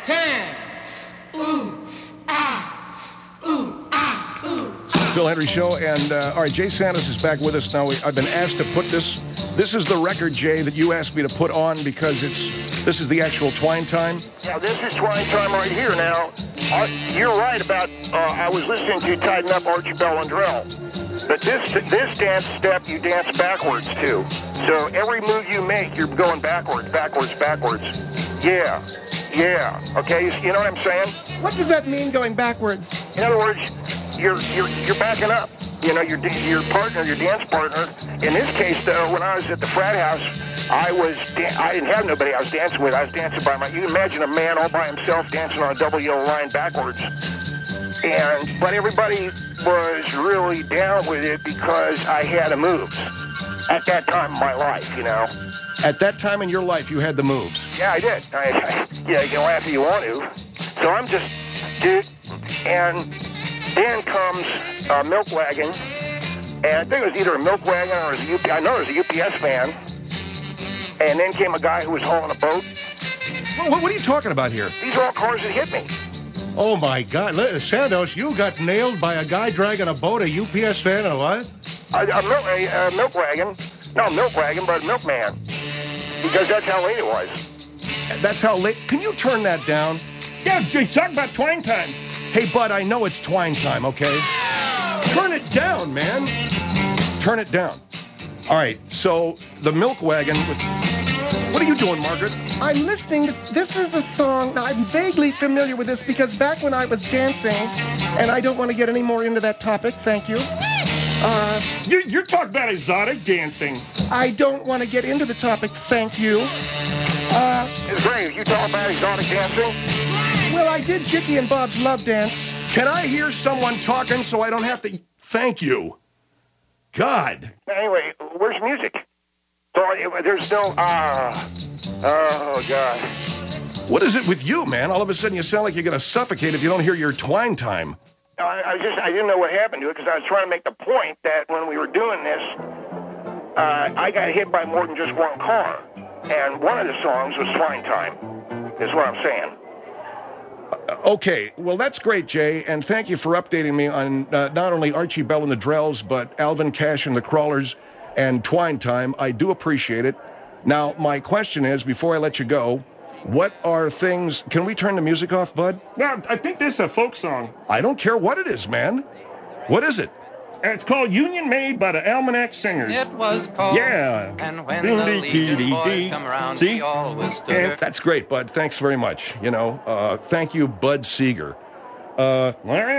10. Ooh, ah, ooh, ah, ooh. Phil Hendrie Show, and all right, Jay Santos is back with us now. I've been asked to put this. This is the record, Jay, that you asked me to put on because this is the actual Twine Time. Yeah, this is Twine Time right here. Now, you're right about. I was listening to Tighten Up, Archie Bell and Drell, but this dance step you dance backwards to. So every move you make, you're going backwards, backwards, backwards. Yeah. Okay, you know what I'm saying? What does that mean, going backwards? In other words, you're backing up. You know, your partner, your dance partner. In this case, though, when I was at the frat house, I didn't have nobody I was dancing with. I was dancing by my. You can imagine a man all by himself dancing on a double yellow line backwards. But everybody was really down with it because I had the moves at that time in my life. You know. At that time in your life, you had the moves. Yeah, I did. Yeah, you can laugh if you want to. So I'm just, dude, and then comes a milk wagon, and I think it was either a milk wagon or it was a UPS. I know it was a UPS van. And then came a guy who was hauling a boat. What are you talking about here? These are all cars that hit me. Oh, my God. Santos, you got nailed by a guy dragging a boat, a UPS van, and a what? A milk wagon. No, milk wagon, but a milkman. Because that's how late it was. That's how late. Can you turn that down? Yeah, talk about Twine Time. Hey, Bud, I know it's Twine Time, okay? Turn it down, man. Turn it down. All right, so the milk wagon. What are you doing, Margaret? I'm listening. This is a song. Now, I'm vaguely familiar with this because back when I was dancing, and I don't want to get any more into that topic, thank you. You're talking about exotic dancing. I don't want to get into the topic, thank you. It's great. You talking about exotic dancing? Well, I did Jicky and Bob's Love Dance. Can I hear someone talking so I don't have to... Thank you. God. Anyway, where's music? So there's no... Oh, God. What is it with you, man? All of a sudden you sound like you're going to suffocate if you don't hear your Twine Time. No, I didn't know what happened to it because I was trying to make the point that when we were doing this, I got hit by more than just one car. And one of the songs was Twine Time, is what I'm saying. Okay, well, that's great, Jay, and thank you for updating me on not only Archie Bell and the Drells, but Alvin Cash and the Crawlers and Twine Time. I do appreciate it. Now, my question is, before I let you go, what are things... Can we turn the music off, Bud? No, I think this is a folk song. I don't care what it is, man. What is it? It's called Union Made by the Almanac Singers. It was cold. Yeah. And when the Legion boys come around, See? she always stood her. That's great, Bud. Thanks very much. You know, thank you, Bud Seeger. Who's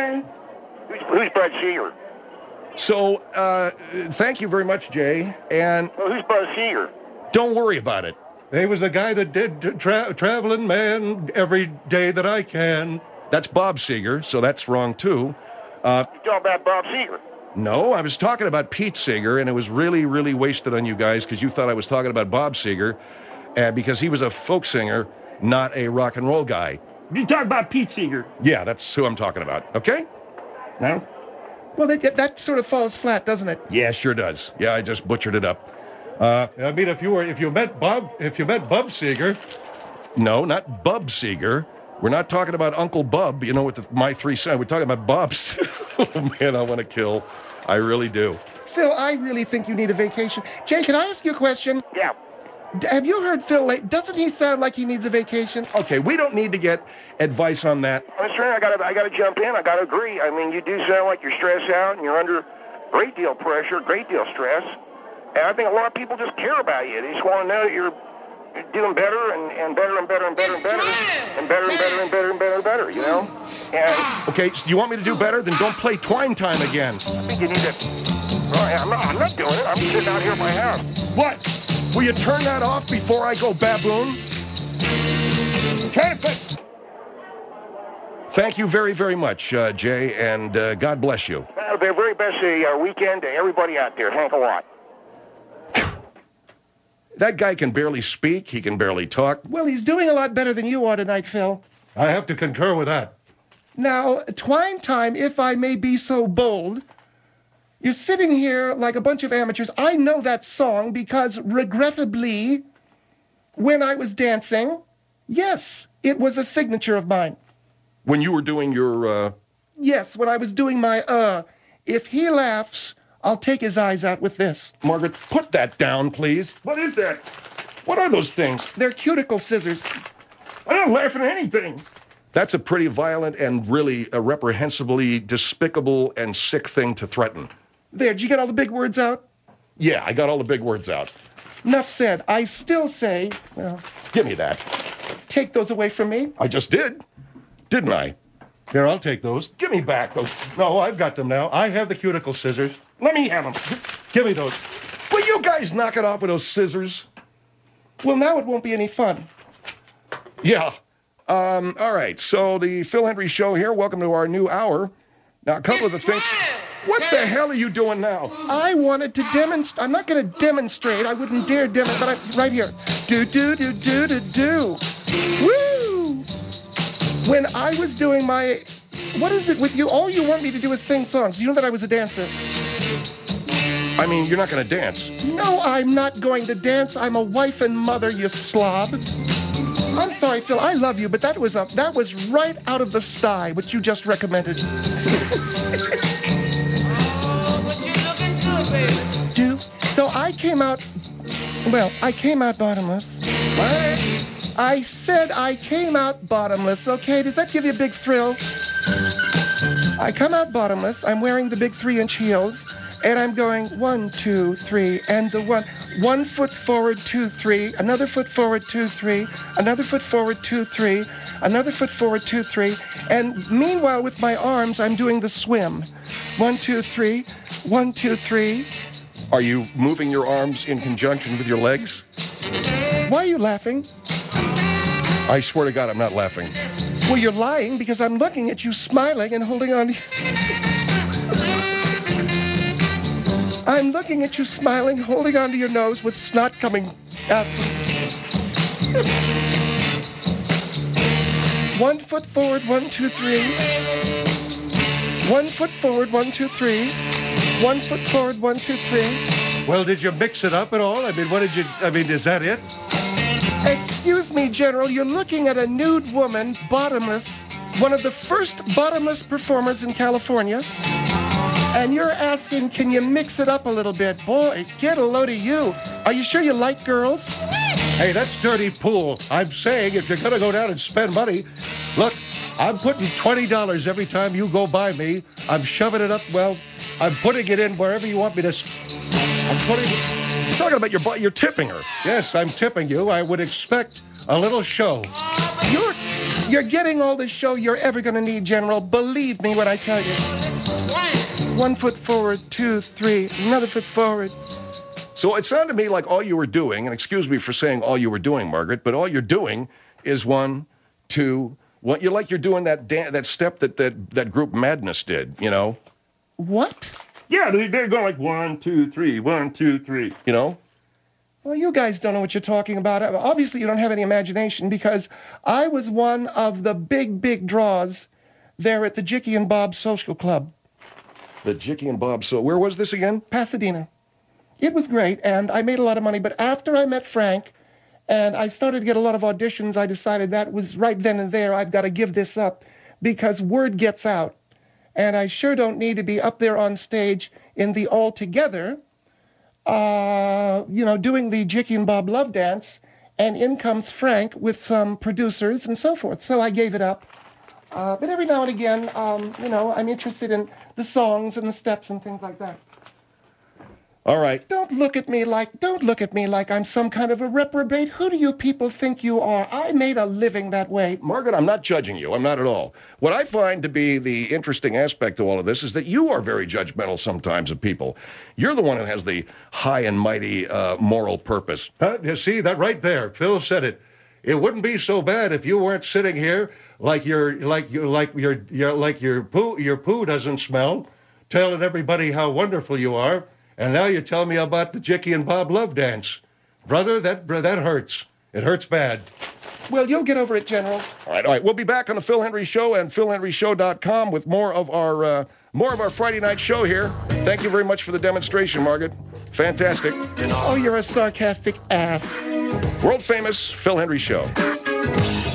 Bud Seeger? So, thank you very much, Jay. And Well, who's Bud Seeger? don't worry about it. He was the guy that did Traveling Man Every Day That I Can. That's Bob Seger, so that's wrong, too. You're talking about Bob Seger. No, I was talking about Pete Seeger, and it was really, really wasted on you guys because you thought I was talking about Bob Seger because he was a folk singer, not a rock and roll guy. You talk about Pete Seeger. Yeah, that's who I'm talking about, okay? No? Well, that sort of falls flat, doesn't it? Yeah, sure does. Yeah, I just butchered it up. I mean, if you met Bub Seeger. No, not Bub Seeger. We're not talking about Uncle Bub, you know, with my three sons. We're talking about Bob's. Oh, man, I want to kill. I really do. Phil, I really think you need a vacation. Jay, can I ask you a question? Yeah. Have you heard Phil? Doesn't he sound like he needs a vacation? Okay, we don't need to get advice on that. Mr. I gotta jump in. I gotta agree. I mean, you do sound like you're stressed out and you're under great deal of pressure, great deal of stress. And I think a lot of people just care about you. They just want to know that you're doing better and better and better and better and better and better and better and better and better and better, you know? And Okay, so you want me to do better? Then don't play Twine Time again. I think you need to... Well, I'm not doing it. I'm sitting out here at my house. What? Will you turn that off before I go baboon? Perfect. Thank you very, very much, Jay, and God bless you. The very best weekend to everybody out there. Thank a lot. That guy can barely speak. He can barely talk. Well, he's doing a lot better than you are tonight, Phil. I have to concur with that. Now, Twine Time, if I may be so bold, you're sitting here like a bunch of amateurs. I know that song because, regrettably, when I was dancing, Yes, it was a signature of mine. When you were doing your, Yes, when I was doing my, if he laughs, I'll take his eyes out with this. Margaret, put that down, please. What is that? What are those things? They're cuticle scissors. I'm not laughing at anything. That's a pretty violent and really a reprehensibly despicable and sick thing to threaten. There, did you get all the big words out? Yeah, I got all the big words out. Enough said. I still say, well, Give me that. take those away from me. I just did. Didn't I? Here, I'll take those. Give me back those. No, I've got them now. I have the cuticle scissors. Let me have them. Give me those. Will you guys knock it off with those scissors? Well, now it won't be any fun. Yeah. All right. So the Phil Hendry Show here. Welcome to our new hour. Now, a couple of the things. What the hell are you doing now? I wanted to demonstrate. I'm not going to demonstrate. I wouldn't dare demonstrate. But right here. Do, do, do, do, do, do. Woo! When I was doing my... What is it with you? All you want me to do is sing songs. You know that I was a dancer. I mean, you're not going to dance. No, I'm not going to dance. I'm a wife and mother, you slob. I'm sorry, Phil. I love you, but that was right out of the sty, what you just recommended. So I came out bottomless. What? I said I came out bottomless, okay? Does that give you a big thrill? I come out bottomless. I'm wearing the big 3-inch heels, and I'm going 1, 2, 3, and the 1 foot forward, 2, 3, another foot forward, 2, 3, another foot forward, 2, 3, another foot forward, 2, 3, and meanwhile with my arms, I'm doing the swim. 1, 2, 3, 1, 2, 3. Are you moving your arms in conjunction with your legs? Why are you laughing? I swear to God, I'm not laughing. Well, you're lying because I'm looking at you smiling and holding on. I'm looking at you smiling, holding onto your nose with snot coming out. 1 foot forward, 1, 2, 3. 1 foot forward, 1, 2, 3. 1 foot forward, 1, 2, 3. Well, did you mix it up at all? I mean, is that it? Excuse me, General, you're looking at a nude woman, bottomless, one of the first bottomless performers in California, and you're asking, can you mix it up a little bit? Boy, get a load of you. Are you sure you like girls? Hey, that's dirty pool. I'm saying if you're going to go down and spend money, look, I'm putting $20 every time you go by me. I'm shoving it up, well, I'm putting it in wherever you want me to. You're talking about your butt. You're tipping her. Yes, I'm tipping you. I would expect a little show. You're getting all the show you're ever going to need, General. Believe me when I tell you. 1 foot forward, 2, 3, another foot forward. So it sounded to me like all you were doing, and excuse me for saying all you were doing, Margaret, but all you're doing is 1, 2, what you're doing that step that group Madness did, you know? What? Yeah, they're going like 1, 2, 3, 1, 2, 3, you know? Well, you guys don't know what you're talking about. Obviously, you don't have any imagination because I was one of the big draws there at the Jicky and Bob Social Club. The Jicky and Bob, so where was this again? Pasadena. It was great, and I made a lot of money, but after I met Frank and I started to get a lot of auditions, I decided that was right then and there, I've got to give this up because word gets out. And I sure don't need to be up there on stage in the all together, doing the Jicky and Bob Love Dance, and in comes Frank with some producers and so forth. So I gave it up. But every now and again, I'm interested in the songs and the steps and things like that. All right. Don't look at me like I'm some kind of a reprobate. Who do you people think you are? I made a living that way. Margaret, I'm not judging you. I'm not at all. What I find to be the interesting aspect to all of this is that you are very judgmental sometimes of people. You're the one who has the high and mighty moral purpose. You see, that right there, Phil said it. It wouldn't be so bad if you weren't sitting here like your poo doesn't smell, telling everybody how wonderful you are. And now you tell me about the Jicky and Bob Love Dance. Brother, that hurts. It hurts bad. Well, you'll get over it, General. All right. We'll be back on the Phil Hendry Show and PhilHenryShow.com with more of our Friday night show here. Thank you very much for the demonstration, Margaret. Fantastic. Oh, you're a sarcastic ass. World famous Phil Hendry Show.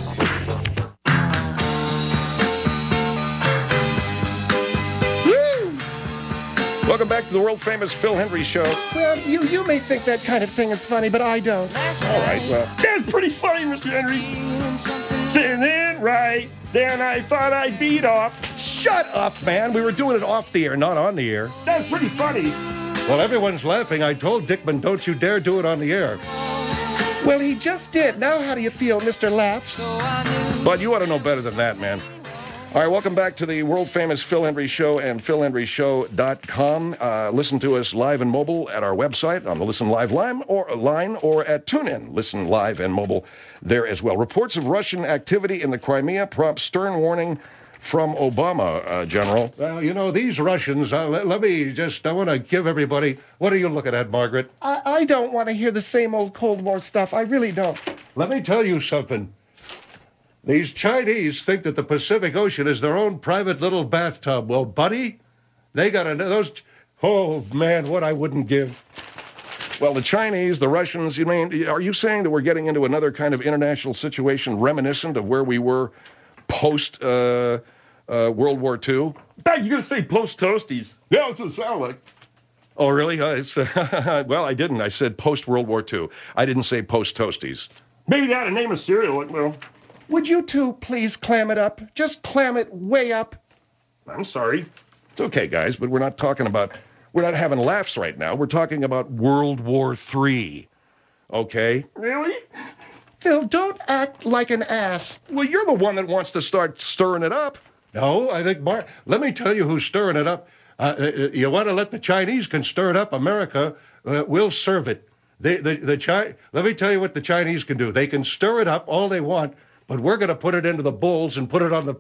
Welcome back to the world-famous Phil Hendry Show. Well, you may think that kind of thing is funny, but I don't. All right, well, That's pretty funny, Mr. Henry. Sitting in right, then I thought I'd beat off. shut up, man. We were doing it off the air, not on the air. That's pretty funny. Well, everyone's laughing. I told Dickman, don't you dare do it on the air. Well, he just did. Now how do you feel, Mr. Laughs? But you ought to know better than that, man. All right, welcome back to the world-famous Phil Hendry Show and philhendryshow.com. Listen to us live and mobile at our website on the Listen Live line or at TuneIn. Listen live and mobile there as well. Reports of Russian activity in the Crimea prompt stern warning from Obama, General. Well, you know, these Russians, I want to give everybody, what are you looking at, Margaret? I don't want to hear the same old Cold War stuff. I really don't. Let me tell you something. These Chinese think that the Pacific Ocean is their own private little bathtub. Well, buddy, they got those. Oh, man, what I wouldn't give. Well, the Chinese, the Russians, are you saying that we're getting into another kind of international situation reminiscent of where we were post World War II? You're going to say post toasties. Yeah, that's what it sounded like. Oh, really? Well, I didn't. I said post World War II. I didn't say post toasties. Maybe they had a name of cereal. Well, Would you two please clam it up? Just clam it way up. I'm sorry. It's okay, guys, but we're not having laughs right now. We're talking about World War III. Okay? Really? Phil, don't act like an ass. Well, you're the one that wants to start stirring it up. No, I think, let me tell you who's stirring it up. You want to let the Chinese can stir it up. America will serve it. Let me tell you what the Chinese can do. They can stir it up all they want, but we're going to put it into the bowls and put it on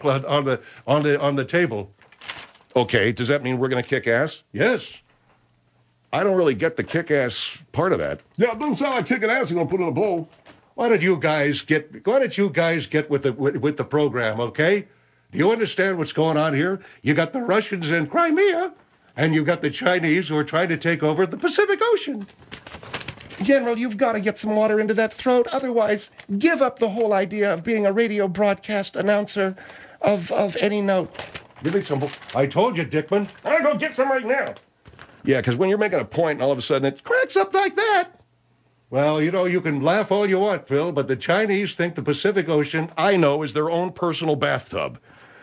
the table. Okay, does that mean we're going to kick ass? Yes. I don't really get the kick-ass part of that. Yeah, it doesn't sound like kicking ass. You're going to put it in a bowl. Why don't you guys get with the program, okay? Do you understand what's going on here? You got the Russians in Crimea, and you got the Chinese who are trying to take over the Pacific Ocean. General, you've got to get some water into that throat. Otherwise, give up the whole idea of being a radio broadcast announcer of any note. Give me some. I told you, Dickman. I'll go get some right now. Yeah, because when you're making a point and all of a sudden it cracks up like that. Well, you know, you can laugh all you want, Phil, but the Chinese think the Pacific Ocean, I know, is their own personal bathtub.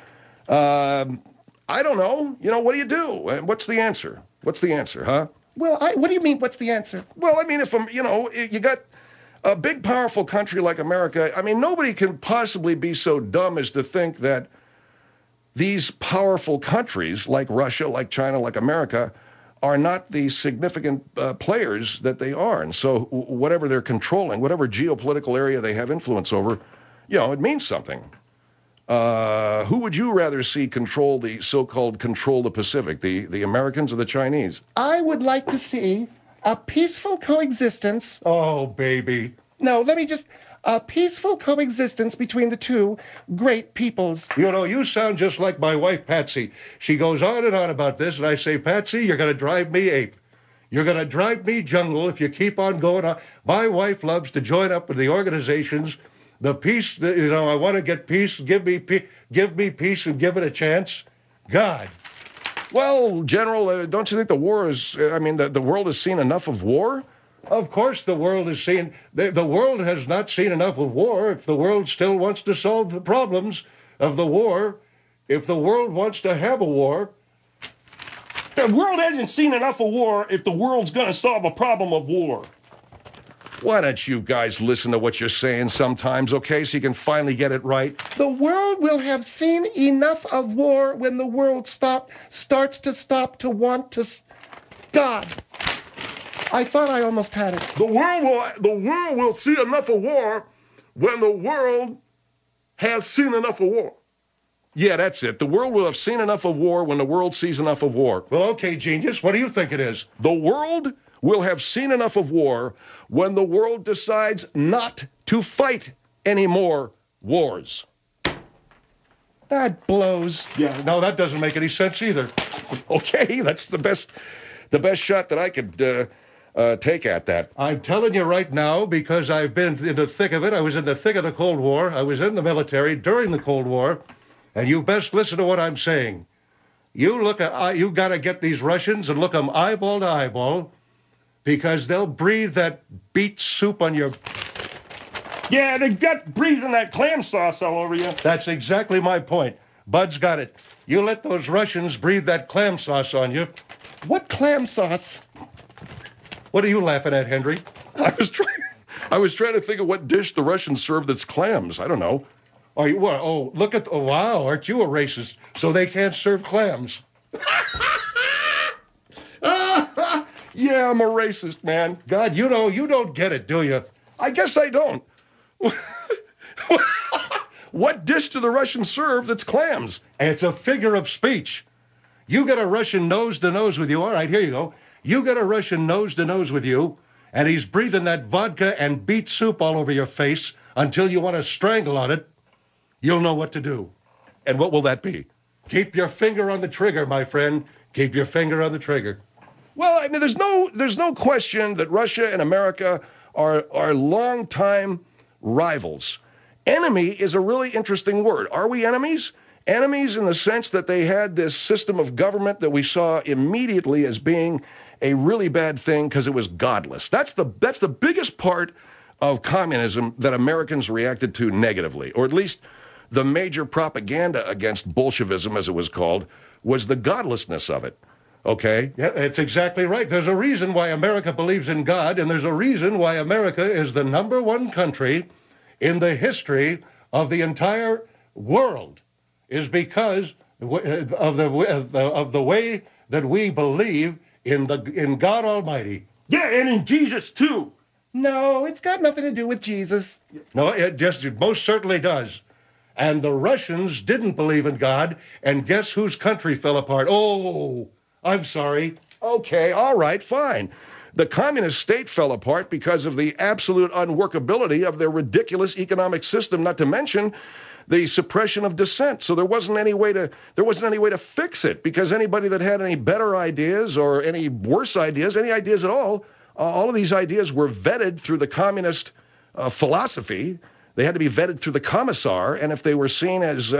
I don't know. What do you do? What's the answer? What's the answer, huh? Well, what do you mean, what's the answer? Well, I mean, if you got a big, powerful country like America, I mean, nobody can possibly be so dumb as to think that these powerful countries like Russia, like China, like America, are not the significant players that they are. And so whatever they're controlling, whatever geopolitical area they have influence over, it means something. Who would you rather see control the so-called control the Pacific, the Americans or the Chinese? I would like to see a peaceful coexistence. Oh, baby. No, a peaceful coexistence between the two great peoples. You know, you sound just like my wife, Patsy. She goes on and on about this, and I say, Patsy, you're going to drive me ape. You're going to drive me jungle if you keep on going on. My wife loves to join up with the organizations. The peace, I want to get peace. Give me peace and give it a chance. God. Well, General, don't you think the world has seen enough of war? Of course the world has seen, the world has not seen enough of war. If the world still wants to solve the problems of the war, if the world wants to have a war. The world hasn't seen enough of war if the world's going to solve a problem of war. Why don't you guys listen to what you're saying sometimes, okay, so you can finally get it right? The world will have seen enough of war when the world starts to want to... God. I thought I almost had it. The world will see enough of war when the world has seen enough of war. Yeah, that's it. The world will have seen enough of war when the world sees enough of war. Well, okay, genius. What do you think it is? The world will have seen enough of war when the world decides not to fight any more wars. That blows. Yeah, no, that doesn't make any sense either. Okay, that's the best shot that I could take at that. I'm telling you right now, because I've been in the thick of it. I was in the thick of the Cold War. I was in the military during the Cold War. And you best listen to what I'm saying. You got to get these Russians and look them eyeball to eyeball, because they'll breathe that beet soup on your... Yeah, they got breathing that clam sauce all over you. That's exactly my point. Bud's got it. You let those Russians breathe that clam sauce on you. What clam sauce? What are you laughing at, Henry? I was trying to think of what dish the Russians serve that's clams. I don't know. Are you what? Oh, look at... Oh, wow, aren't you a racist? So they can't serve clams. Yeah, I'm a racist, man. God, you don't get it, do you? I guess I don't. What dish do the Russians serve that's clams? It's a figure of speech. You get a Russian nose-to-nose with you. All right, here you go. You get a Russian nose-to-nose with you, and he's breathing that vodka and beet soup all over your face until you want to strangle on it. You'll know what to do. And what will that be? Keep your finger on the trigger, my friend. Keep your finger on the trigger. Well, I mean, there's no question that Russia and America are longtime rivals. Enemy is a really interesting word. Are we enemies? Enemies in the sense that they had this system of government that we saw immediately as being a really bad thing because it was godless. That's the biggest part of communism that Americans reacted to negatively, or at least the major propaganda against Bolshevism, as it was called, was the godlessness of it. Okay? Yeah, that's exactly right. There's a reason why America believes in God, and there's a reason why America is the #1 country in the history of the entire world, is because of the way that we believe in God Almighty. Yeah, and in Jesus too. No, it's got nothing to do with Jesus. No, it most certainly does. And the Russians didn't believe in God, and guess whose country fell apart? Oh, I'm sorry. Okay, all right, fine. The communist state fell apart because of the absolute unworkability of their ridiculous economic system, not to mention the suppression of dissent. So there wasn't any way to fix it, because anybody that had any better ideas or any worse ideas, any ideas at all of these ideas were vetted through the communist philosophy. They had to be vetted through the commissar, and if they were seen as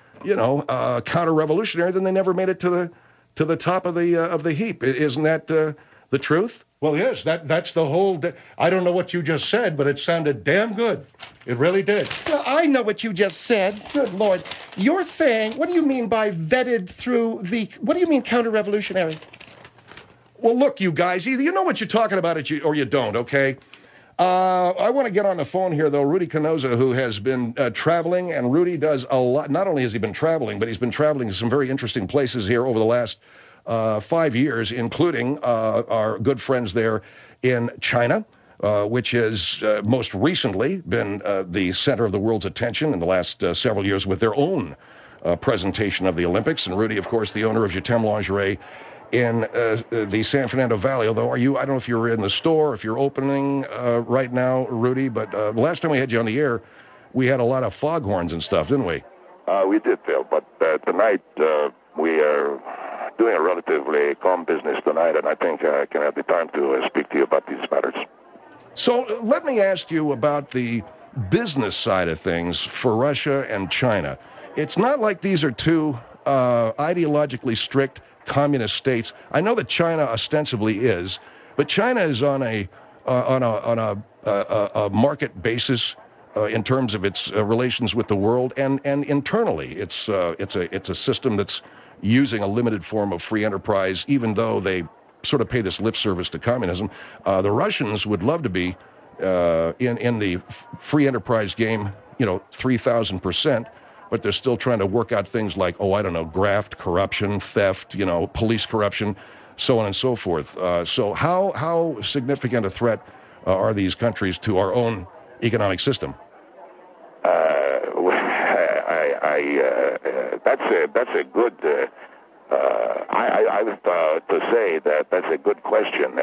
counter-revolutionary, then they never made it to the top of the heap. Isn't that the truth? Well, yes, that's the whole... I don't know what you just said, but it sounded damn good. It really did. Well, I know what you just said. Good Lord. You're saying, what do you mean by vetted through the... What do you mean counter-revolutionary? Well, look, you guys, either you know what you're talking about or you don't, okay? I want to get on the phone here, though, Rudy Canosa, who has been traveling, and Rudy does a lot. Not only has he been traveling, but he's been traveling to some very interesting places here over the last 5 years, including our good friends there in China, which has most recently been the center of the world's attention in the last several years with their own presentation of the Olympics. And Rudy, of course, the owner of Jetem Lingerie in the San Fernando Valley. Although, I don't know if you're in the store, if you're opening right now, Rudy, but the last time we had you on the air, we had a lot of foghorns and stuff, didn't we? We did, Phil, but tonight we are doing a relatively calm business tonight, and I think I can have the time to speak to you about these matters. So let me ask you about the business side of things for Russia and China. It's not like these are two ideologically strict communist states. I know that China ostensibly is, but China is on a market basis in terms of its relations with the world, and internally, it's a system that's using a limited form of free enterprise, even though they sort of pay this lip service to communism. The Russians would love to be in the free enterprise game, 3,000%, but they're still trying to work out things like, graft, corruption, theft, police corruption, so on and so forth. So how significant a threat are these countries to our own economic system? That's a good. I would to say that that's a good question.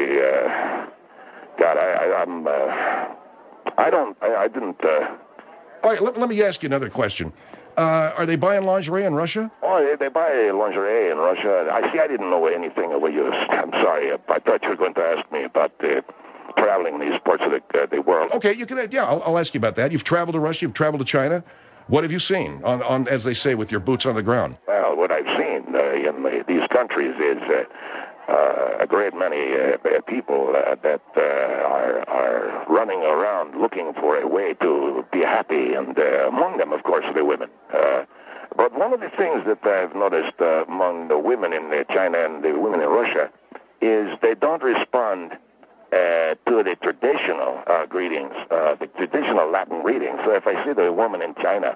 I didn't. All right, let me ask you another question. Are they buying lingerie in Russia? Oh, they buy lingerie in Russia. I didn't know anything of what you... I'm sorry. I thought you were going to ask me about traveling in these parts of the world. Okay, you can. Yeah, I'll ask you about that. You've traveled to Russia. You've traveled to China. What have you seen on as they say, with your boots on the ground? Well, well, what I've seen in these countries is a great many people that are running around looking for a way to be happy, and among them, of course, the women. But one of the things that I've noticed among the women in China and the women in Russia is they don't respond to the traditional greetings, the traditional Latin greetings. So if I see the woman in China,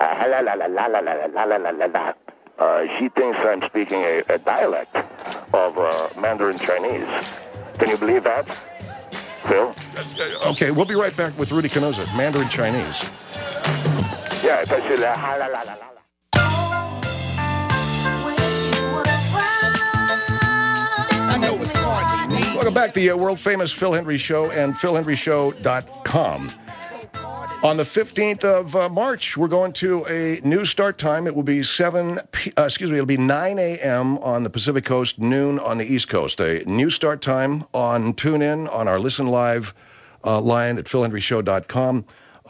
she thinks I'm speaking a dialect of Mandarin Chinese. Can you believe that, Phil? Okay, we'll be right back with Rudy Canosa, Mandarin Chinese. Yeah, if I say la la la la la. Welcome back to the world-famous Phil Hendrie Show and philhendrieshow.com. On the 15th of March, we're going to a new start time. It will be it'll be 9 a.m. on the Pacific Coast, noon on the East Coast. A new start time on TuneIn, on our Listen Live line at philhendrieshow.com,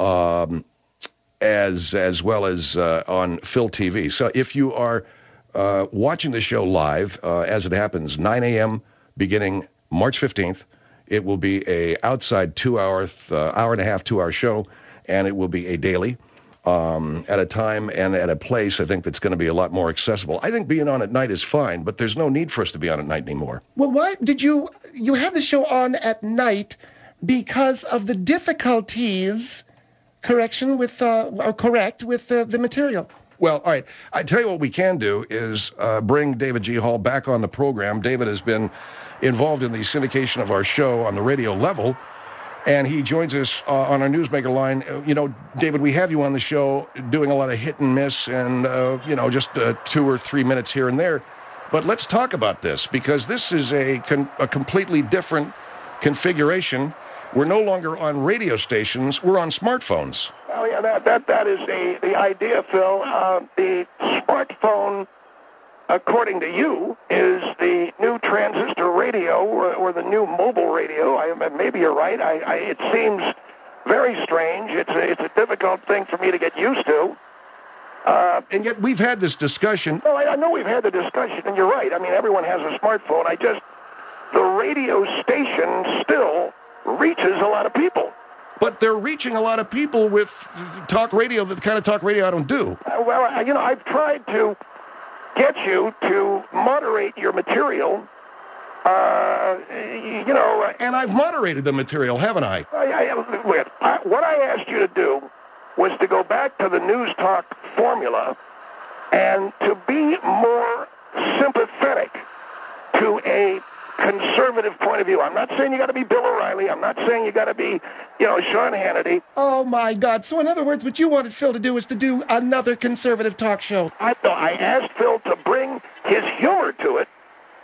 as well as on Phil TV. So if you are watching the show live, as it happens, 9 a.m. beginning March 15th, it will be a outside 2-hour, hour and a half, 2-hour show, and it will be a daily at a time and at a place, I think, that's going to be a lot more accessible. I think being on at night is fine, but there's no need for us to be on at night anymore. Well, why did you had the show on at night because of the difficulties, correct with the material? Well, all right. I tell you what we can do is bring David G. Hall back on the program. David has been involved in the syndication of our show on the radio level, and he joins us on our Newsmaker line. You know, David, we have you on the show doing a lot of hit and miss and, just 2 or 3 minutes here and there. But let's talk about this, because this is a completely different configuration. We're no longer on radio stations. We're on smartphones. Oh, yeah, that is the idea, Phil. The smartphone, according to you, is the new transistor radio or the new mobile radio. Maybe you're right. It seems very strange. It's a difficult thing for me to get used to. And yet we've had this discussion. No, I know we've had the discussion, and you're right. I mean, everyone has a smartphone. The radio station still reaches a lot of people. But they're reaching a lot of people with talk radio, the kind of talk radio I don't do. I've tried to get you to moderate your material, And I've moderated the material, haven't I? What I asked you to do was to go back to the news talk formula and to be more sympathetic to a conservative point of view. I'm not saying you got to be Bill O'Reilly. I'm not saying you got to be, Sean Hannity. Oh, my God. So, in other words, what you wanted Phil to do was to do another conservative talk show. I asked Phil to bring his humor to it,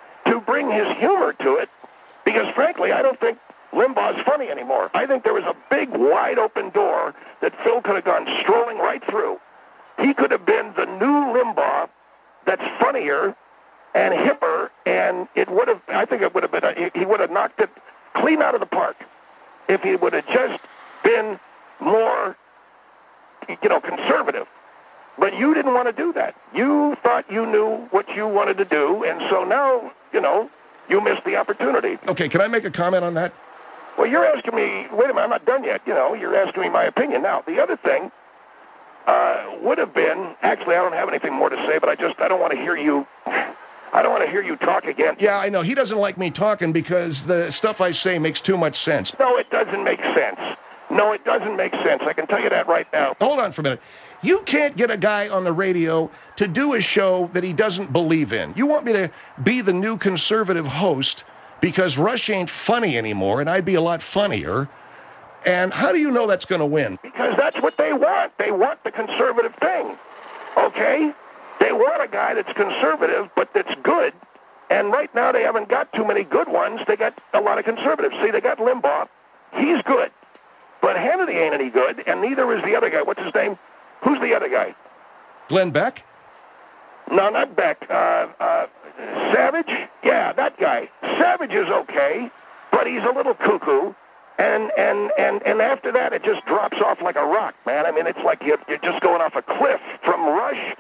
because, frankly, I don't think Limbaugh's funny anymore. I think there was a big, wide-open door that Phil could have gone strolling right through. He could have been the new Limbaugh that's funnier and hipper, and I think it would have been, he would have knocked it clean out of the park if he would have just been more, conservative. But you didn't want to do that. You thought you knew what you wanted to do, and so now, you missed the opportunity. Okay, can I make a comment on that? Well, you're asking me, wait a minute, I'm not done yet. You're asking me my opinion. Now, the other thing would have been, actually, I don't have anything more to say, but I don't want to hear you. I don't want to hear you talk again. Yeah, I know. He doesn't like me talking because the stuff I say makes too much sense. No, it doesn't make sense. I can tell you that right now. Hold on for a minute. You can't get a guy on the radio to do a show that he doesn't believe in. You want me to be the new conservative host because Rush ain't funny anymore, and I'd be a lot funnier. And how do you know that's going to win? Because that's what they want. They want the conservative thing, okay? They want a guy that's conservative, but that's good. And right now they haven't got too many good ones. They got a lot of conservatives. See, they got Limbaugh. He's good. But Hannity ain't any good, and neither is the other guy. What's his name? Who's the other guy? Glenn Beck? No, not Beck. Savage? Yeah, that guy. Savage is okay, but he's a little cuckoo. And after that, it just drops off like a rock, man. I mean, it's like you're just going off a cliff from Rush and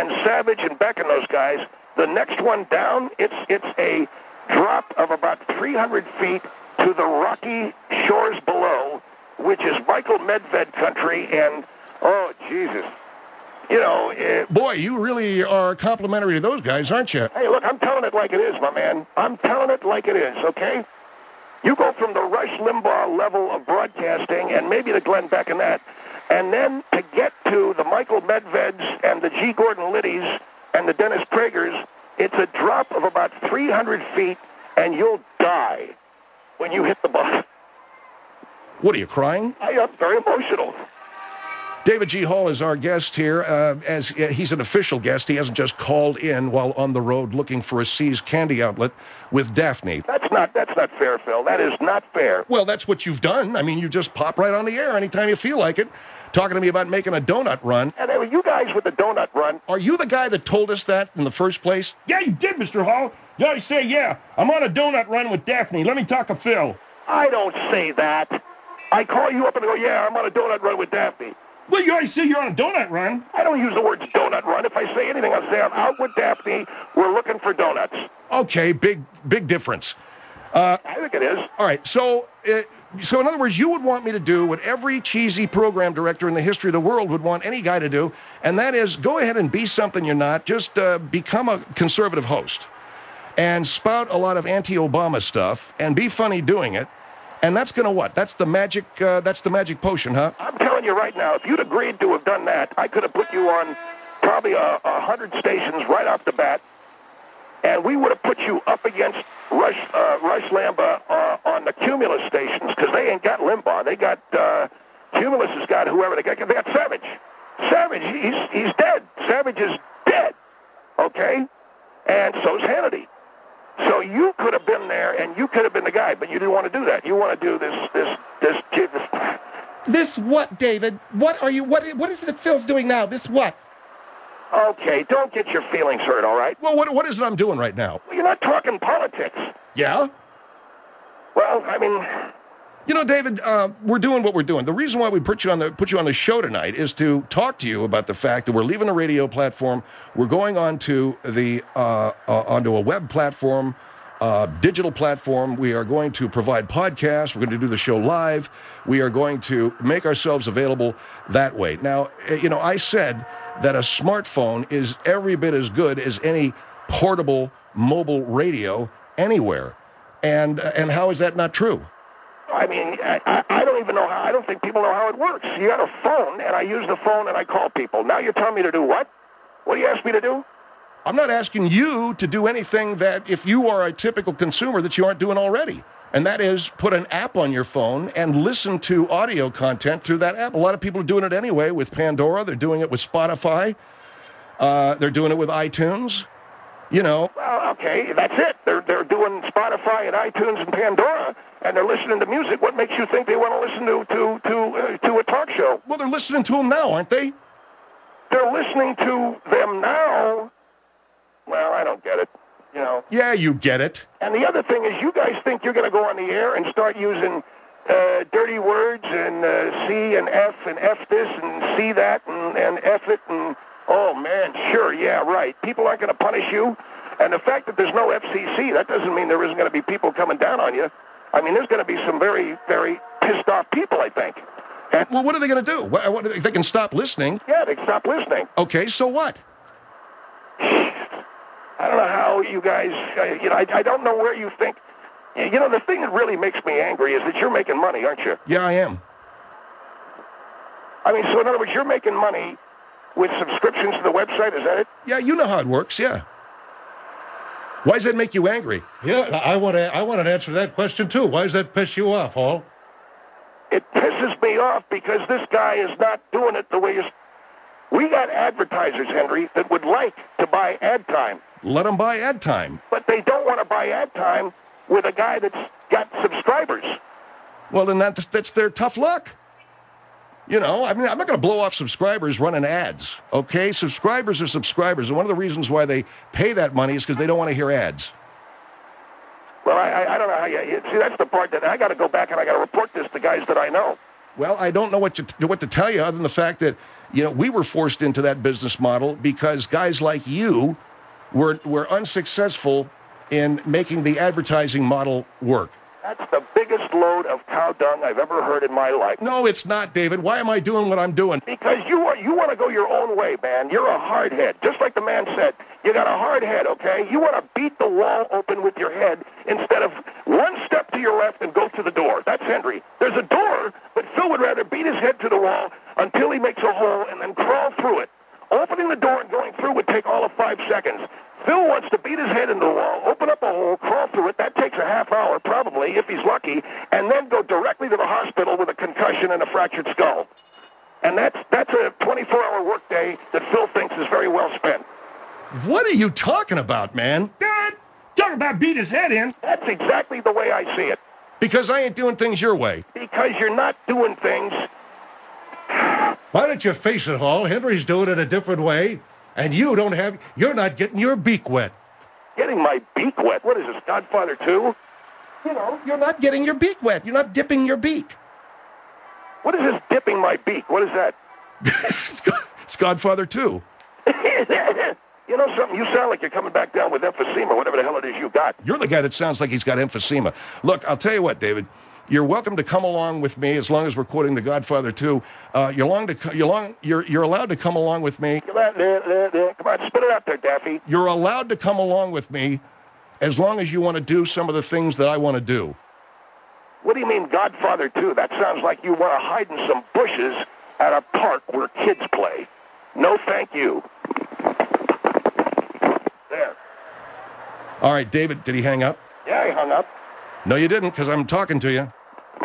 and Savage and Beck and those guys, the next one down, it's a drop of about 300 feet to the rocky shores below, which is Michael Medved country, and, oh, Jesus. You know... Boy, you really are complimentary to those guys, aren't you? Hey, look, I'm telling it like it is, my man. I'm telling it like it is, okay? You go from the Rush Limbaugh level of broadcasting, and maybe the Glenn Beck and that, and then to get to the Michael Medveds and the G. Gordon Liddies and the Dennis Pragers, it's a drop of about 300 feet, and you'll die when you hit the bottom. What, are you crying? I am very emotional. David G. Hall is our guest here. As he's an official guest, he hasn't just called in while on the road looking for a See's candy outlet with Daphne. That's not fair, Phil. That is not fair. Well, that's what you've done. I mean, you just pop right on the air anytime you feel like it, talking to me about making a donut run. And they were you guys with the donut run. Are you the guy that told us that in the first place? Yeah, you did, Mr. Hall. You always say, yeah, I'm on a donut run with Daphne. Let me talk to Phil. I don't say that. I call you up and go, yeah, I'm on a donut run with Daphne. Well, you always say you're on a donut run. I don't use the words donut run. If I say anything, I'll say I'm out with Daphne. We're looking for donuts. Okay, big difference. I think it is. All right, so in other words, you would want me to do what every cheesy program director in the history of the world would want any guy to do, and that is go ahead and be something you're not. Just become a conservative host and spout a lot of anti-Obama stuff and be funny doing it. And that's going to what? That's the magic potion, huh? I'm telling you right now, if you'd agreed to have done that, I could have put you on probably 100 stations right off the bat, and we would have put you up against Rush Limbaugh on the Cumulus stations, because they ain't got Limbaugh. They got, Cumulus has got whoever they got. They got Savage. Savage, he's dead. Savage is dead, okay? And so's Hannity. So you could have been there, and you could have been the guy, but you didn't want to do that. You want to do this. This what, David? What are you? What is it that Phil's doing now? This what? Okay, don't get your feelings hurt, all right? Well, what is it I'm doing right now? Well, you're not talking politics. Yeah? Well, I mean... You know, David, we're doing what we're doing. The reason why we put you on the show tonight is to talk to you about the fact that we're leaving the radio platform. We're going onto onto a web platform, digital platform. We are going to provide podcasts. We're going to do the show live. We are going to make ourselves available that way. Now, you know, I said that a smartphone is every bit as good as any portable mobile radio anywhere. And how is that not true? I mean, I don't even know how. I don't think people know how it works. You got a phone, and I use the phone, and I call people. Now you're telling me to do what? What do you ask me to do? I'm not asking you to do anything that, if you are a typical consumer, that you aren't doing already. And that is put an app on your phone and listen to audio content through that app. A lot of people are doing it anyway with Pandora. They're doing it with Spotify. They're doing it with iTunes. You know. Well, okay, that's it. They're doing Spotify and iTunes and Pandora, and they're listening to music. What makes you think they want to listen to a talk show? Well, they're listening to them now, aren't they? They're listening to them now. Well, I don't get it. You know. Yeah, you get it. And the other thing is, you guys think you're going to go on the air and start using dirty words and C and F this and C that and F it and. Oh, man, sure, yeah, right. People aren't going to punish you. And the fact that there's no FCC, that doesn't mean there isn't going to be people coming down on you. I mean, there's going to be some very, very pissed off people, I think. And, well, what are they going to do? What, they can stop listening. Yeah, they can stop listening. Okay, so what? I don't know how you guys, I don't know where you think. You know, the thing that really makes me angry is that you're making money, aren't you? Yeah, I am. I mean, so in other words, you're making money with subscriptions to the website, is that it? Yeah, you know how it works, yeah. Why does that make you angry? Yeah, I want to answer that question, too. Why does that piss you off, Hall? It pisses me off because this guy is not doing it the way you... We got advertisers, Henry, that would like to buy ad time. Let them buy ad time. But they don't want to buy ad time with a guy that's got subscribers. Well, then that's their tough luck. You know, I mean, I'm not going to blow off subscribers running ads, okay? Subscribers are subscribers, and one of the reasons why they pay that money is because they don't want to hear ads. Well, I don't know how you... See, that's the part that I got to go back and I got to report this to guys that I know. Well, I don't know what to tell you other than the fact that You know, we were forced into that business model because guys like you were unsuccessful in making the advertising model work. That's the biggest load of cow dung I've ever heard in my life. No, it's not, David. Why am I doing what I'm doing? Because you want to go your own way, man. You're a hard head. Just like the man said, you got a hard head, okay? You want to beat the wall open with your head instead of one step to your left and go to the door. That's Henry. There's a door, but Phil would rather beat his head to the wall until he makes a hole and then crawl through it. Opening the door and going through would take all of 5 seconds. Phil wants to beat his head into the wall, open up a hole, crawl through it. That takes a half hour, probably, if he's lucky, and then go directly to the hospital with a concussion and a fractured skull. And that's a 24-hour workday that Phil thinks is very well spent. What are you talking about, man? God, talk about beat his head in. That's exactly the way I see it. Because I ain't doing things your way. Because you're not doing things. Why don't you face it, Hall? Henry's doing it a different way, and you're not getting your beak wet. Getting my beak wet? What is this, Godfather 2? You know, you're not getting your beak wet. You're not dipping your beak. What is this dipping my beak? What is that? It's Godfather 2. You know something? You sound like you're coming back down with emphysema, whatever the hell it is you got. You're the guy that sounds like he's got emphysema. Look, I'll tell you what, David. You're welcome to come along with me as long as we're quoting The Godfather 2. You're allowed to come along with me. Come on, spit it out there, Daffy. You're allowed to come along with me as long as you want to do some of the things that I want to do. What do you mean, Godfather 2? That sounds like you want to hide in some bushes at a park where kids play. No, thank you. There. All right, David, did he hang up? Yeah, he hung up. No, you didn't, because I'm talking to you.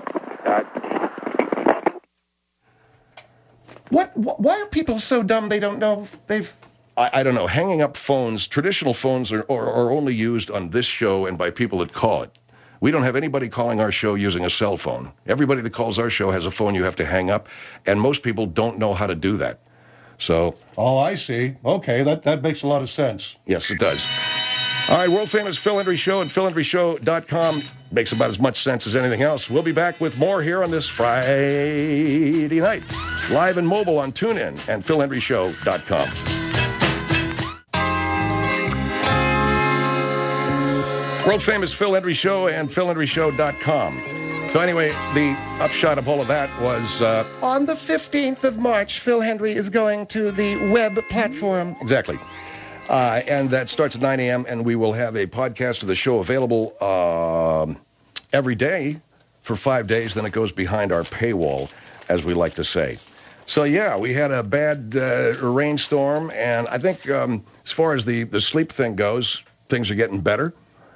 Why are people so dumb they don't know they've... I don't know. Hanging up phones, traditional phones are only used on this show and by people that call it. We don't have anybody calling our show using a cell phone. Everybody that calls our show has a phone you have to hang up, and most people don't know how to do that. So... Oh, I see. Okay, that makes a lot of sense. Yes, it does. All right, world-famous Phil Hendrie Show at philhendrieshow.com. Makes about as much sense as anything else. We'll be back with more here on this Friday night. Live and mobile on TuneIn and philhendrieshow.com. World-famous Phil Hendrie Show and philhendrieshow.com. So anyway, the upshot of all of that was... On the 15th of March, Phil Hendrie is going to the web platform. Exactly. And that starts at 9 a.m., and we will have a podcast of the show available every day for 5 days. Then it goes behind our paywall, as we like to say. So, yeah, we had a bad rainstorm, and I think as far as the sleep thing goes, things are getting better.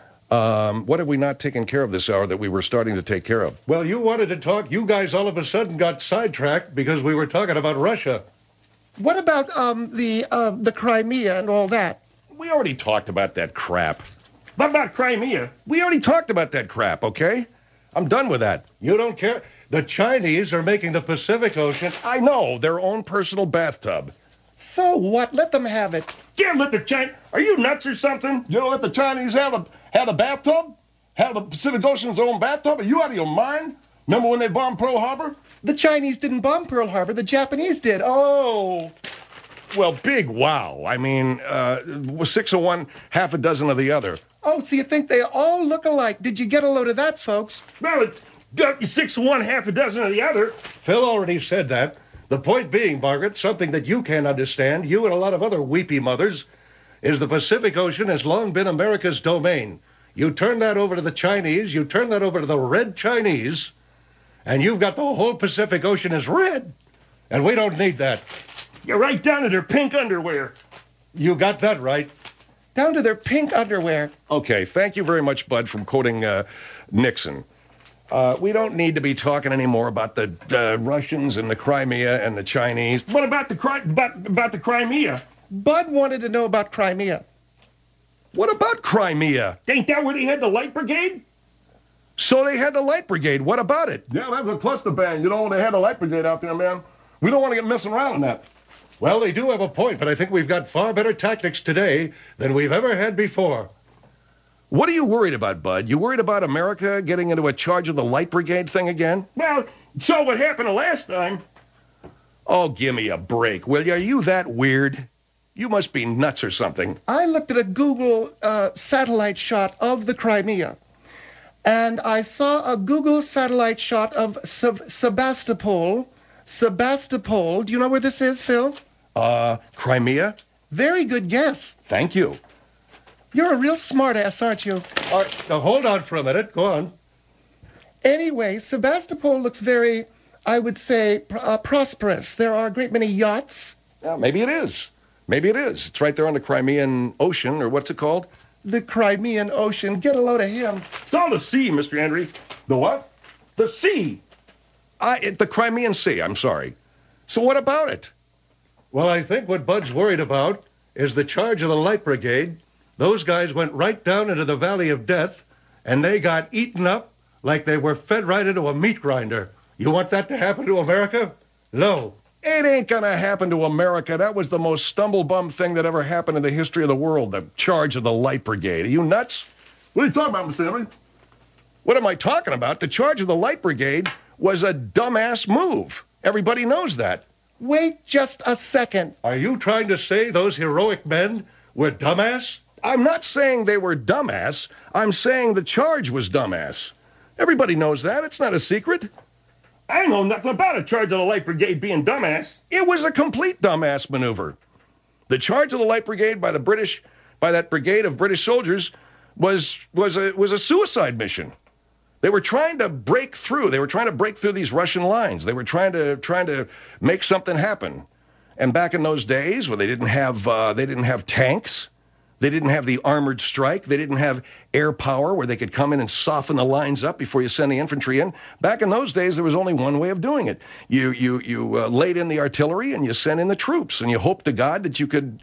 What have we not taken care of this hour that we were starting to take care of? Well, you wanted to talk. You guys all of a sudden got sidetracked because we were talking about Russia. What about the Crimea and all that? We already talked about that crap. What about Crimea? We already talked about that crap, okay? I'm done with that. You don't care? The Chinese are making the Pacific Ocean. I know, their own personal bathtub. So what? Let them have it. Can't let the Chinese... Are you nuts or something? You don't let the Chinese have a bathtub? Have the Pacific Ocean's own bathtub? Are you out of your mind? Remember when they bombed Pearl Harbor? The Chinese didn't bomb Pearl Harbor. The Japanese did. Oh. Well, big wow. I mean, 6 of one, half a dozen of the other. Oh, so you think they all look alike. Did you get a load of that, folks? Well, it's 6 of one, half a dozen of the other. Phil already said that. The point being, Margaret, something that you can't understand, you and a lot of other weepy mothers, is the Pacific Ocean has long been America's domain. You turn that over to the Chinese, you turn that over to the Red Chinese, and you've got the whole Pacific Ocean as red. And we don't need that. You're right down to their pink underwear. You got that right. Down to their pink underwear. Okay, thank you very much, Bud, from quoting Nixon. We don't need to be talking anymore about the Russians and the Crimea and the Chinese. What about the Crimea? Bud wanted to know about Crimea. What about Crimea? Ain't that where they had the Light Brigade? So they had the Light Brigade. What about it? Yeah, that's a cluster bang. You know, when they had the Light Brigade out there, man. We don't want to get messing around in that. Well, they do have a point, but I think we've got far better tactics today than we've ever had before. What are you worried about, Bud? You worried about America getting into a charge of the Light Brigade thing again? Well, so what happened the last time. Oh, give me a break, will you? Are you that weird? You must be nuts or something. I looked at a Google satellite shot of the Crimea, and I saw a Google satellite shot of Sebastopol. Sebastopol. Do you know where this is, Phil? Crimea? Very good guess. Thank you. You're a real smartass, aren't you? All right, now hold on for a minute. Go on. Anyway, Sebastopol looks very, I would say, prosperous. There are a great many yachts. Yeah, maybe it is. Maybe it is. It's right there on the Crimean Ocean, or what's it called? The Crimean Ocean. Get a load of him. It's all the sea, Mr. Henry. The what? The sea. The Crimean Sea, I'm sorry. So what about it? Well, I think what Bud's worried about is the charge of the Light Brigade. Those guys went right down into the Valley of Death, and they got eaten up like they were fed right into a meat grinder. You want that to happen to America? No. It ain't gonna happen to America. That was the most stumble-bum thing that ever happened in the history of the world, the charge of the Light Brigade. Are you nuts? What are you talking about, Mr. Henry? What am I talking about? The charge of the Light Brigade was a dumbass move. Everybody knows that. Wait just a second. Are you trying to say those heroic men were dumbass? I'm not saying they were dumbass. I'm saying the charge was dumbass. Everybody knows that. It's not a secret. I know nothing about a charge of the Light Brigade being dumbass. It was a complete dumbass maneuver. The charge of the Light Brigade by the British, by that brigade of British soldiers, was a suicide mission. They were trying to break through. They were trying to break through these Russian lines. They were trying to make something happen. And back in those days, when they didn't have tanks, they didn't have the armored strike, they didn't have air power where they could come in and soften the lines up before you send the infantry in. Back in those days, there was only one way of doing it. You laid in the artillery and you sent in the troops, and you hoped to God that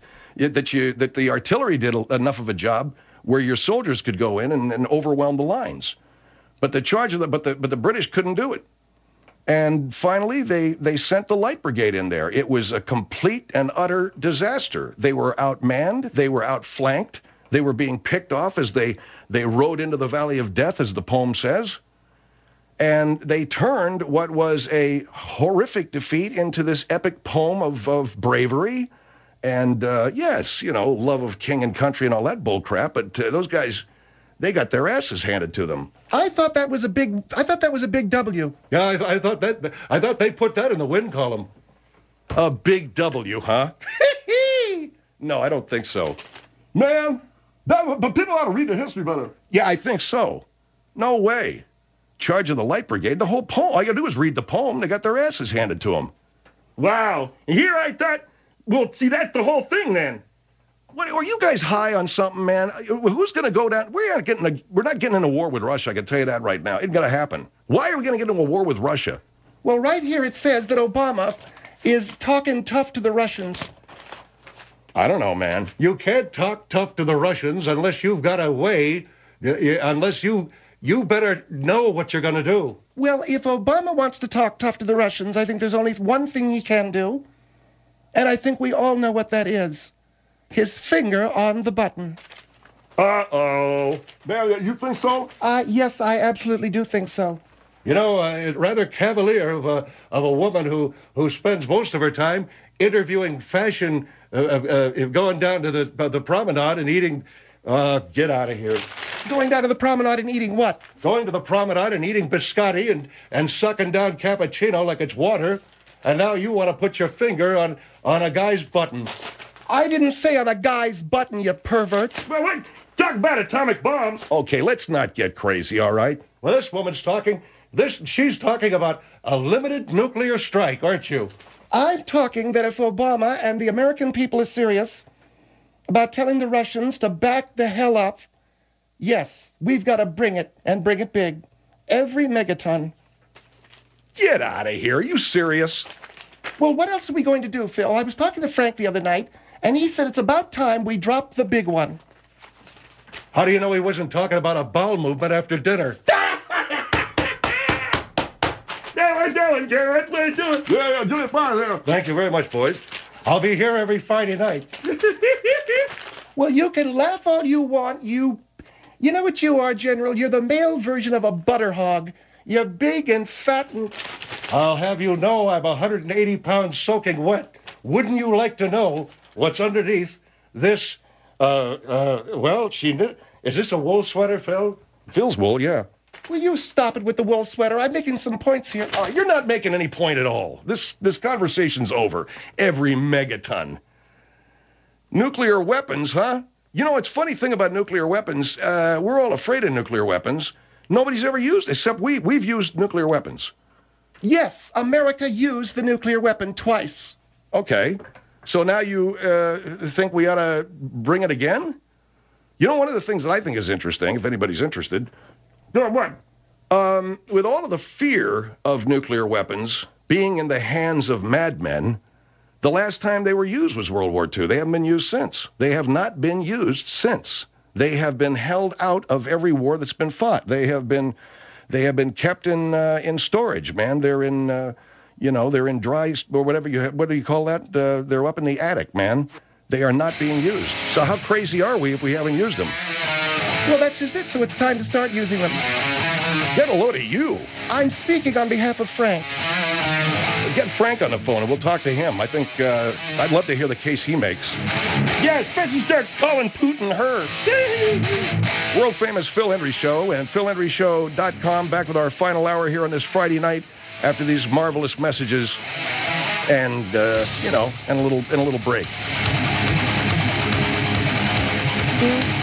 that the artillery did enough of a job where your soldiers could go in and overwhelm the lines. But the British couldn't do it. And finally, they sent the Light Brigade in there. It was a complete and utter disaster. They were outmanned. They were outflanked. They were being picked off as they rode into the Valley of Death, as the poem says. And they turned what was a horrific defeat into this epic poem of bravery and, yes, love of king and country and all that bull crap. But those guys, they got their asses handed to them. I thought that was a big W. Yeah, I thought they put that in the win column. A big W, huh? No, I don't think so. Man, but people ought to read the history better. Yeah, I think so. No way. Charge of the Light Brigade, the whole poem. All you gotta do is read the poem. They got their asses handed to them. Wow. And here I thought, well, see, that's the whole thing then. What, are you guys high on something, man? Who's going to go down? We're not getting in a war with Russia, I can tell you that right now. It ain't going to happen. Why are we going to get into a war with Russia? Well, right here it says that Obama is talking tough to the Russians. I don't know, man. You can't talk tough to the Russians unless you've got a way, unless you better know what you're going to do. Well, if Obama wants to talk tough to the Russians, I think there's only one thing he can do. And I think we all know what that is. His finger on the button. Uh-oh. Man, you think so? Yes, I absolutely do think so. It's rather cavalier of a woman who spends most of her time interviewing fashion, going down to the promenade and eating. Get out of here. Going down to the promenade and eating what? Going to the promenade and eating biscotti and sucking down cappuccino like it's water. And now you want to put your finger on a guy's button. I didn't say on a guy's button, you pervert. Well, wait. Talk about atomic bombs. Okay, let's not get crazy, all right? Well, this woman's talking. She's talking about a limited nuclear strike, aren't you? I'm talking that if Obama and the American people are serious about telling the Russians to back the hell up, yes, we've got to bring it, and bring it big. Every megaton. Get out of here. Are you serious? Well, what else are we going to do, Phil? I was talking to Frank the other night, and he said it's about time we drop the big one. How do you know he wasn't talking about a bowel movement after dinner? Yeah, we're doing, Jerry. That's what we're doing. Yeah, do it fine there. Thank you very much, boys. I'll be here every Friday night. Well, you can laugh all you want. You know what you are, General? You're the male version of a butter hog. You're big and fat and... I'll have you know I'm 180 pounds soaking wet. Wouldn't you like to know what's underneath this, well, is this a wool sweater, Phil? Phil's wool, yeah. Will you stop it with the wool sweater? I'm making some points here. Oh, you're not making any point at all. This conversation's over. Every megaton. Nuclear weapons, huh? You know, it's funny thing about nuclear weapons, we're all afraid of nuclear weapons. Nobody's ever used, except we've used nuclear weapons. Yes, America used the nuclear weapon twice. Okay. So now you think we ought to bring it again? You know, one of the things that I think is interesting, if anybody's interested, What? with all of the fear of nuclear weapons being in the hands of madmen, the last time they were used was World War II. They haven't been used since. They have not been used since. They have been held out of every war that's been fought. They have been kept in storage, man. They're in, they're in dry, or whatever what do you call that? They're up in the attic, man. They are not being used. So how crazy are we if we haven't used them? Well, that's just it, so it's time to start using them. Get a load of you. I'm speaking on behalf of Frank. Get Frank on the phone and we'll talk to him. I think I'd love to hear the case he makes. Yeah, especially start calling Putin her. World famous Phil Hendry Show and PhilHendryShow.com, back with our final hour here on this Friday night after these marvelous messages and and a little break. See?